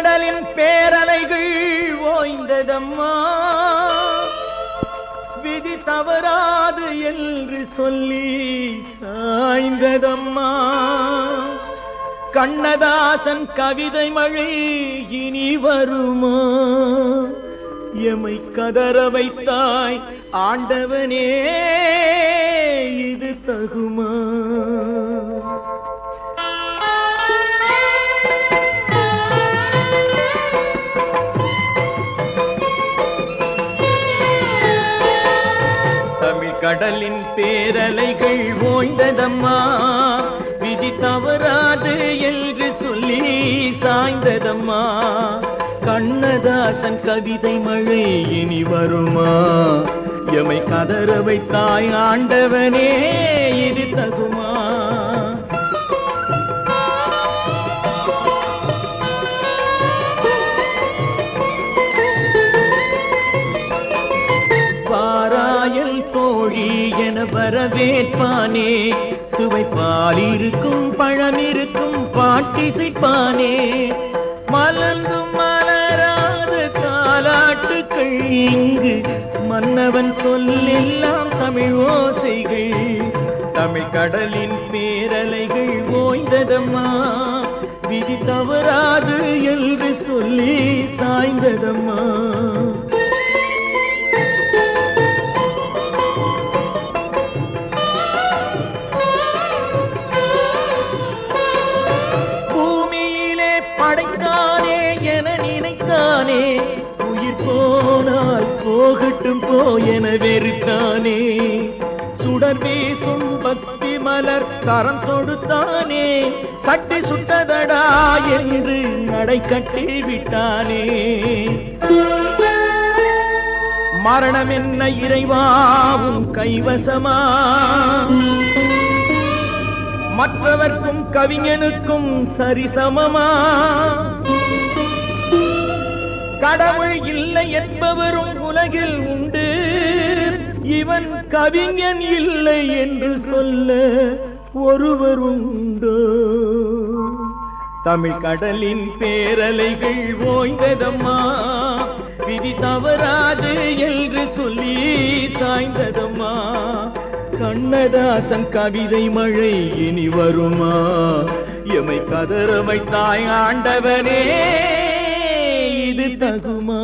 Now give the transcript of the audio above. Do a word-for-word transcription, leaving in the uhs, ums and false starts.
கடலின் பேரலைகள் ஓய்ந்ததம்மா, விதி தவறாது என்று சொல்லி சாய்ந்ததம்மா. கண்ணதாசன் கவிதை மழை இனி வருமா, எமை கதற வைத்தாய் ஆண்டவனே, இது தகுமா? தமிழ் கடலின் பேரலைகள் ஓய்ந்ததம்மா, விதி தவறாது என்று சொல்லி சாய்ந்ததம்மா. கண்ணதாசன் கவிதை மழை இனி வருமா, எமை கதற வைத்தாய் ஆண்டவனே, இது தகுமா? பாராயல் தோழி என வரவேற்பானே, சுவைப்பால் இருக்கும் பழம் இருக்கும் பாட்டிசைப்பானே. மலர்ந்தும் மலராத தாலாட்டுக்கள் இங்கு, மன்னவன் சொல்லெல்லாம் தமிழ் ஓசைகள். தமிழ் கடலின் பேரலைகள் ஓய்ந்ததம்மா, விதி தவறாது என்று சொல்லி சாய்ந்ததம்மா. படைத்தானே என நினைத்தானே, உயிர் போனால் போகட்டும் போ என வெறுத்தானே. சுடர் வீசும் பக்தி மலர் கரம் தொடுத்தானே, கட்டி சுட்டதடா என்று நடை கட்டி விட்டானே. மரணம் என்ன இறைவாவும் கைவசமா, மற்றவர்க்கும் கவிஞனுக்கும் சரிசமமா. கடவுள் இல்லை என்பவரும் உலகில் உண்டு, இவன் கவிஞன் இல்லை என்று சொல்ல ஒருவர் உண்டு. தமிழ் கடலின் பேரலைகள் ஓய்ந்ததம்மா, விதி தவறாது என்று சொல்லி சாய்ந்ததம்மா. கண்ணதாசன் கவிதை மழை இனி வருமா, எமை கதற வைத்தாய் ஆண்டவனே, இது தகுமா?